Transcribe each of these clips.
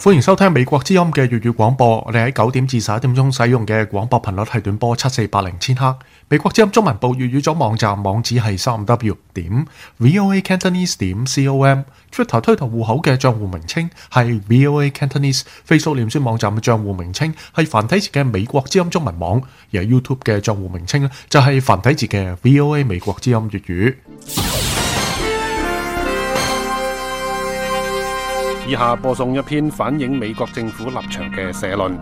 歡迎收聽美國之音嘅粵語廣播。我哋喺9點至11點鐘使用嘅廣播頻率係短波7480千赫。美國之音中文部粵語組網站網址係 3w.voacantonese.com。Twitter 推特戶口嘅賬戶名稱係 VOA Cantonese。Facebook 臉書網站嘅賬戶名稱係繁體字嘅美國之音中文網，而 YouTube 嘅賬戶名稱就係繁體字嘅 VOA 美國之音粵語。 以下播送一篇反映美國政府立場嘅社論。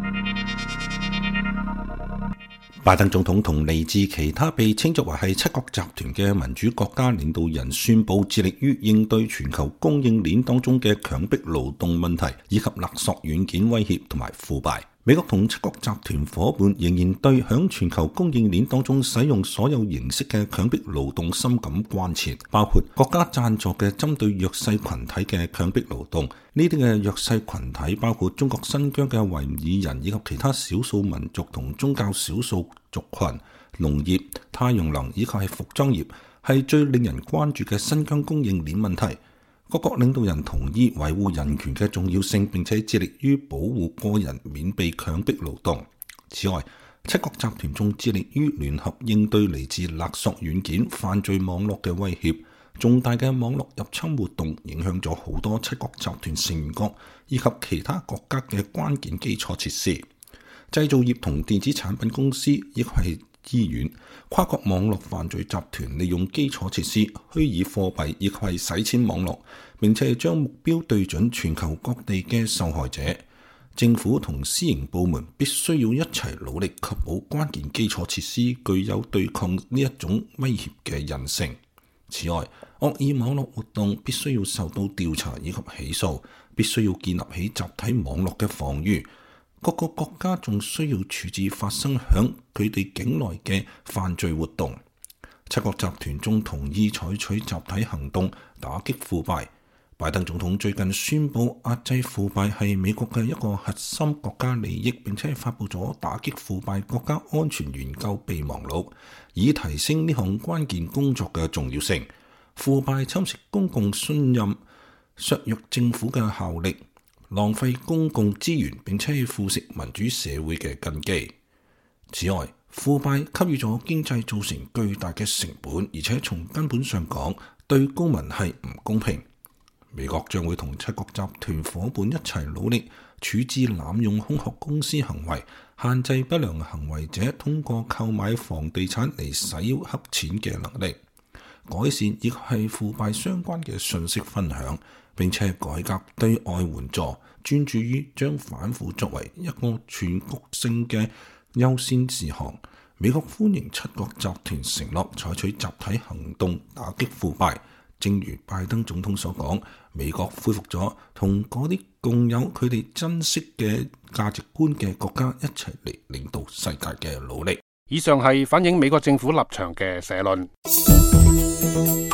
拜登總統同嚟自其他被稱作為係七國集團嘅民主國家領導人宣布致力於應對全球供應鏈當中嘅強迫勞動問題，以及勒索軟件威脅同埋腐敗。美國同七國集團夥伴仍然對響全球供應鏈當中使用所有形式嘅強迫勞動深感關切，包括國家贊助嘅針對弱勢群體嘅強迫勞動。呢啲嘅弱勢群體包括中國新疆嘅維吾爾人以及其他少數民族同宗教少數族群。農業、太陽能以及係服裝業係最令人關注嘅新疆供應鏈問題。各國領導人同意維護人權嘅重要性，並且致力於保護個人免被強迫勞動。此外，七國集團仲致力於聯合應對嚟自勒索軟件犯罪網絡嘅威脅。重大嘅網絡入侵活動影響咗好多七國集團成員國以及其他國家嘅關鍵基礎設施。製造業同電子產品公司亦係醫院、跨國網絡犯罪集團利用基礎設施、虛擬貨幣以及係洗錢網絡，並且將目標對準全球各地嘅受害者。政府同私營部門必須要一齊努力，確保關鍵基礎設施具有對抗呢一種威脅嘅韌性。此外，惡意網絡活動必須要受到調查以及起訴，必須要建立起集體網絡嘅防禦。各個國家仲需要處置發生響佢哋境內嘅犯罪活動。七國集團中同意採取集體行動打擊腐敗。拜登總統最近宣布壓制腐敗係美國嘅一個核心國家利益，並且發布咗打擊腐敗國家安全研究備忘錄，以提升呢項關鍵工作嘅重要性。腐敗侵蝕公共信任，削弱政府嘅效力，浪費公共資源，並且腐蝕民主社會嘅根基。此外，腐敗給予咗經濟造成巨大嘅成本，而且從根本上講，對公民係唔公平。美國將會同七國集團夥伴一齊努力，處置濫用空殼公司行為，限制不良行為者通過購買房地產嚟洗黑錢嘅能力，改善亦係腐敗相關嘅信息分享，並且改革對外援助，專注於將反腐作為一個全局性嘅優先事項。美國歡迎七國集團承諾採取集體行動打擊腐敗。正如拜登總統所講，美國恢復咗同嗰啲共有佢哋珍惜嘅價值觀嘅國家一齊嚟領導世界嘅努力。 以上係反映美國政府立場嘅社論。